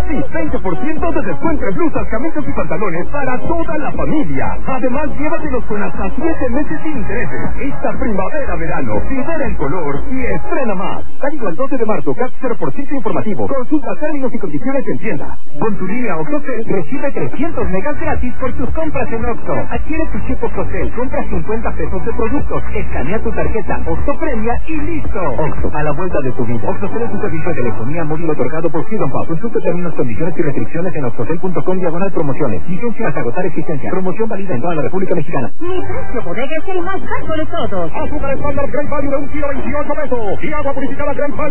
Sí, 20% de descuento en blusas, camisas y pantalones para toda la familia. Además, llévatelos con hasta 7 meses sin intereses. Esta primavera-verano, libera el color y estrena más. Válido al 12 de marzo, CAT 0% informativo. Consulta términos y condiciones en tienda. Con tu línea OXXO recibe 300 megas gratis por tus compras en OXXO. Adquiere tu chip OXXO, compra 50 pesos de productos, escanea tu tarjeta OXXO Premia y listo. OXXO, a la vuelta de tu vida. OXXO es un servicio de telefonía móvil otorgado por Freedom Pub. Consulta términos, condiciones y restricciones en oxxocel.com/promociones. Vigencia hasta agotar existencia. Promoción válida en toda la República Mexicana. Mi precio bodega es el más bajo de todos. Azúcar estándar Grand Value de 1 kilo 28 pesos. Y agua purificada Grand Value